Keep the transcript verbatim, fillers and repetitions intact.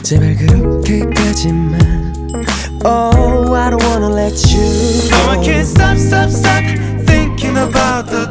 제발 그렇게까지만. Oh, I don't wanna let you go. No, I can't stop, stop, stop thinking about the